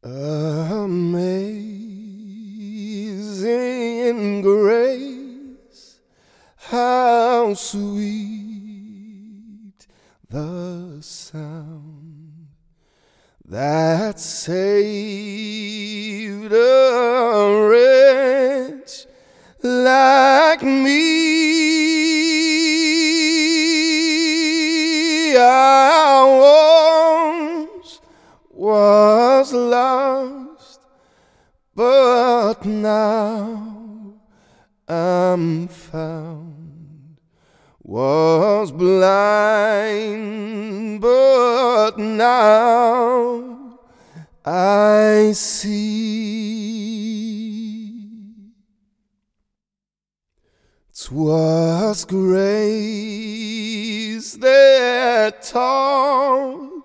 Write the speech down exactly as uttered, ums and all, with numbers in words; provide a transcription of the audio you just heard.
Amazing grace, how sweet the sound that saved a wretch like me. I once was lost, but now I'm found. Was blind, but now I see. 'Twas grace that taught